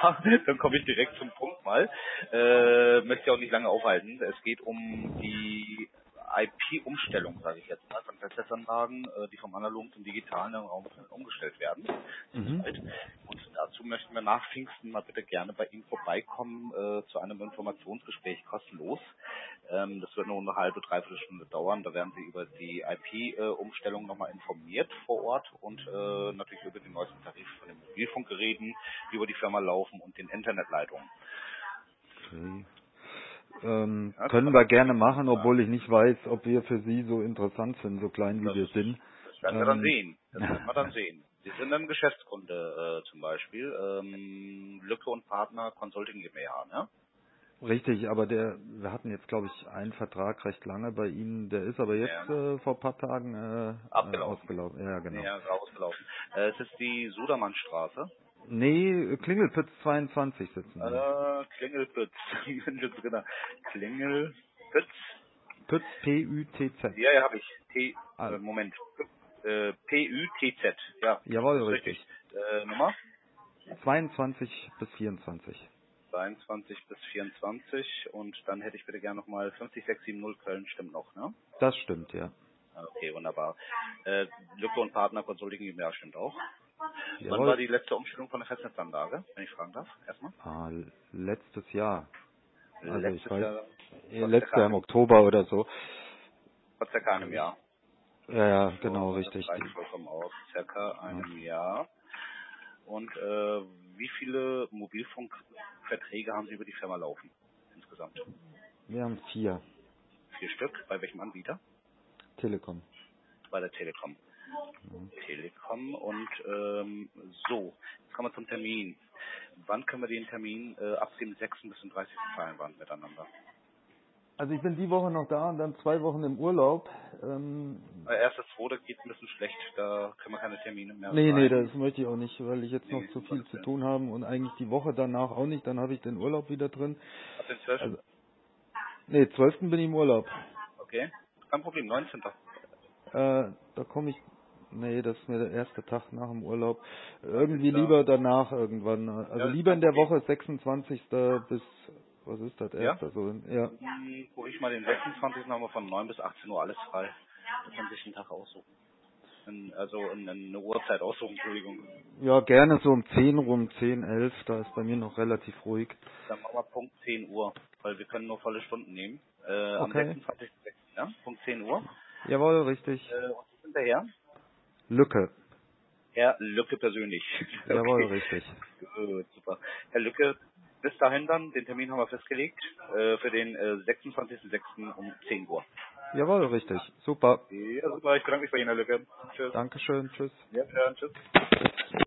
dann komme ich direkt zum Punkt mal. Möchte ja auch nicht lange aufhalten. Es geht um die IP-Umstellung, sage ich jetzt mal, von Festnetzanlagen, die vom analogen zum digitalen Raum umgestellt werden. Mhm. Und dazu möchten wir nach Pfingsten mal bitte gerne bei Ihnen vorbeikommen zu einem Informationsgespräch kostenlos. Das wird nur eine halbe, dreiviertel Stunde dauern. Da werden Sie über die IP-Umstellung nochmal informiert vor Ort und natürlich über den neuesten Tarif von den Mobilfunkgeräten, die über die Firma laufen und den Internetleitungen. Okay. Ja, Können wir gerne machen, obwohl ich nicht weiß, ob wir für Sie so interessant sind, so klein wie wir sind. das werden wir dann sehen. Das werden wir dann sehen. Sie sind ein Geschäftskunde zum Beispiel. Lücke und Partner Consulting GmbH, ne? Richtig, aber wir hatten jetzt, glaube ich, einen Vertrag recht lange bei Ihnen, der ist aber jetzt Ja. vor ein paar Tagen Abgelaufen. ausgelaufen. Ja, genau. Ja, rausgelaufen. Es ist die Sudermannstraße. Nee, Klingelpütz 22 sitzen wir. Klingelpütz. Genau. Klingelpütz. Pütz, P-Ü-T-Z. Ja, habe ich. Ah, Moment. P-U-T-Z. Ja, jawohl, ist richtig. richtig. Nummer? 22 bis 24. 22 bis 24. Und dann hätte ich bitte gerne nochmal 50670 Köln, stimmt noch, ne? Das stimmt, ja. Okay, wunderbar. Lücke und Partner Consulting GmbH stimmt auch. Wann war Jawohl. die letzte Umstellung von der Festnetzanlage, wenn ich fragen darf? Erstmal. Ah, letztes Jahr. Also ich Letztes weiß, Jahr, letztes Jahr im Oktober oder so. vor circa einem Jahr. Ja, ja, genau, So, das richtig. reicht vollkommen aus. Circa Ja. einem Jahr. Und wie viele Mobilfunkverträge haben Sie über die Firma laufen? Insgesamt? Wir haben 4. 4 Stück. Bei welchem Anbieter? Telekom. Bei der Telekom. Mhm. Telekom. Und so, jetzt kommen wir zum Termin. Wann können wir den Termin ab dem 6. bis zum 30. vereinbaren miteinander? Also ich bin die Woche noch da und dann 2 Wochen im Urlaub. Erstes, zweite geht ein bisschen schlecht. Da können wir keine Termine mehr Nee, rein. das möchte ich auch nicht, weil ich jetzt noch Nee, zu um viel Gottes zu Willen. tun habe und eigentlich die Woche danach auch nicht. Dann habe ich den Urlaub wieder drin. Ab dem 12. Also, nee, 12. bin ich im Urlaub. Okay. Kein Problem, 19. Da komme ich, nee, das ist mir der erste Tag nach dem Urlaub. Irgendwie 20. lieber danach irgendwann. Also Ja, ist lieber kein in der Problem. Woche 26. bis, was ist das, Ja? 1. so, ja. Guck ich mal den 26. haben wir von 9 bis 18 Uhr alles frei. Da kann sich einen Tag aussuchen. Also eine Uhrzeit aussuchen, Entschuldigung. Ja, gerne so um 10 rum, 10, 11, da ist bei mir noch relativ ruhig. Dann machen wir Punkt 10 Uhr, weil wir können nur volle Stunden nehmen. Am Okay. 26. Ja? Punkt 10 Uhr. Jawohl, richtig. Und Sie sind der Herr? Lücke. Herr Lücke persönlich. Jawohl, Okay. richtig. Gut, super. Herr Lücke, bis dahin dann, den Termin haben wir festgelegt, für den 26.06. um 10 Uhr. Jawohl, richtig. Super. Ja, super, ich bedanke mich bei Ihnen, Herr Lücke. Tschüss. Dankeschön. Tschüss. Ja, tschüss.